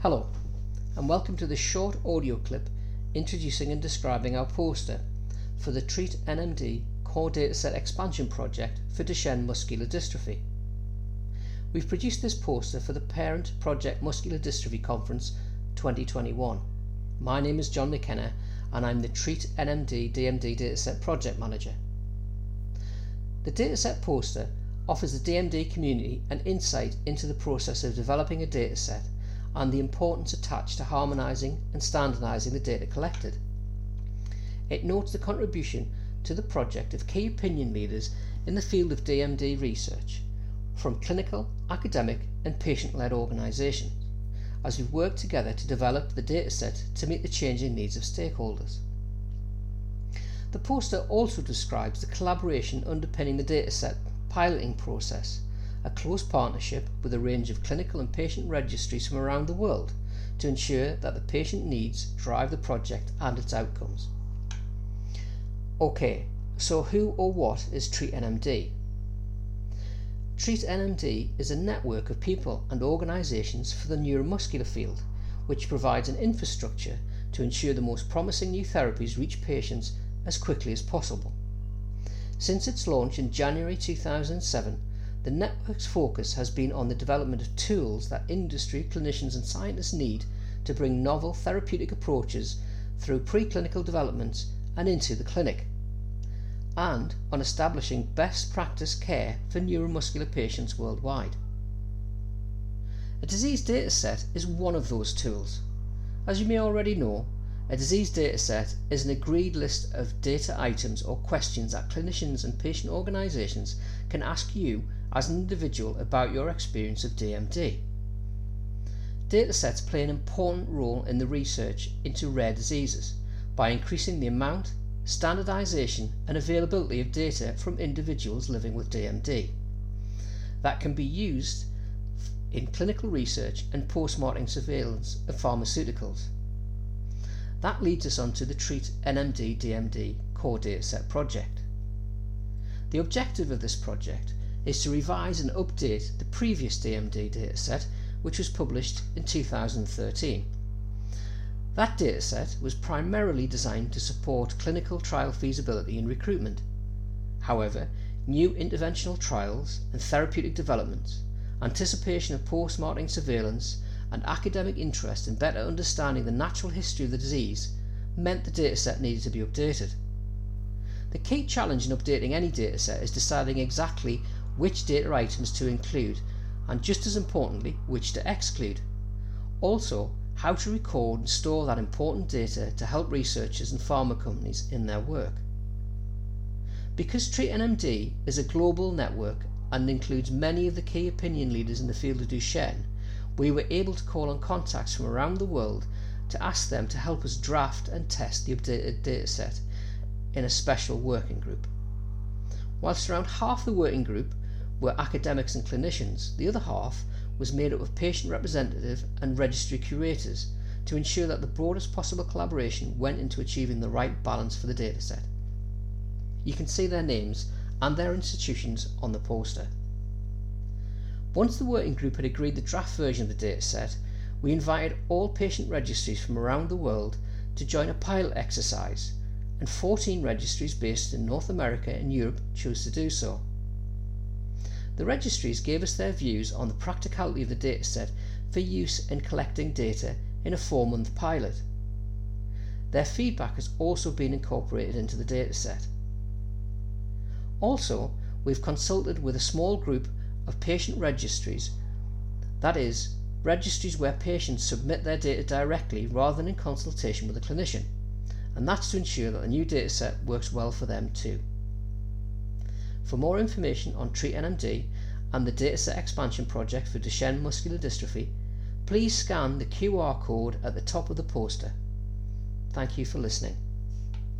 Hello, and welcome to this short audio clip introducing and describing our poster for the Treat NMD Core Dataset Expansion Project for Duchenne Muscular Dystrophy. We've produced this poster for the Parent Project Muscular Dystrophy Conference 2021. My name is John McKenna and I'm the Treat NMD DMD Dataset Project Manager. The dataset poster offers the DMD community an insight into the process of developing a dataset and the importance attached to harmonising and standardising the data collected. It notes the contribution to the project of key opinion leaders in the field of DMD research from clinical, academic and patient-led organisations as we've worked together to develop the dataset to meet the changing needs of stakeholders. The poster also describes the collaboration underpinning the dataset piloting process, a close partnership with a range of clinical and patient registries from around the world to ensure that the patient needs drive the project and its outcomes. Okay, so who or what is Treat NMD? Treat NMD is a network of people and organisations for the neuromuscular field, which provides an infrastructure to ensure the most promising new therapies reach patients as quickly as possible. Since its launch in January 2007, the network's focus has been on the development of tools that industry, clinicians and scientists need to bring novel therapeutic approaches through preclinical development and into the clinic, and on establishing best practice care for neuromuscular patients worldwide. A disease dataset is one of those tools. As you may already know, a disease dataset is an agreed list of data items or questions that clinicians and patient organisations can ask you as an individual about your experience of DMD. Datasets play an important role in the research into rare diseases by increasing the amount, standardisation and availability of data from individuals living with DMD that can be used in clinical research and post-marketing surveillance of pharmaceuticals. That leads us on to the Treat NMD DMD Core Dataset Project. The objective of this project is to revise and update the previous DMD dataset, which was published in 2013. That dataset was primarily designed to support clinical trial feasibility and recruitment. However, new interventional trials and therapeutic developments, anticipation of post-marketing surveillance, and academic interest in better understanding the natural history of the disease meant the dataset needed to be updated. The key challenge in updating any dataset is deciding exactly which data items to include and, just as importantly, which to exclude. Also, how to record and store that important data to help researchers and pharma companies in their work. Because Treat NMD is a global network and includes many of the key opinion leaders in the field of Duchenne, we were able to call on contacts from around the world to ask them to help us draft and test the updated dataset in a special working group. Whilst around half the working group were academics and clinicians, the other half was made up of patient representative and registry curators to ensure that the broadest possible collaboration went into achieving the right balance for the dataset. You can see their names and their institutions on the poster. Once the working group had agreed the draft version of the dataset, we invited all patient registries from around the world to join a pilot exercise, and 14 registries based in North America and Europe chose to do so. The registries gave us their views on the practicality of the dataset for use in collecting data in a 4-month pilot. Their feedback has also been incorporated into the dataset. Also, we've consulted with a small group of patient registries, that is, registries where patients submit their data directly rather than in consultation with a clinician, and that's to ensure that the new dataset works well for them too. For more information on Treat NMD and the Dataset Expansion Project for Duchenne Muscular Dystrophy, please scan the QR code at the top of the poster. Thank you for listening.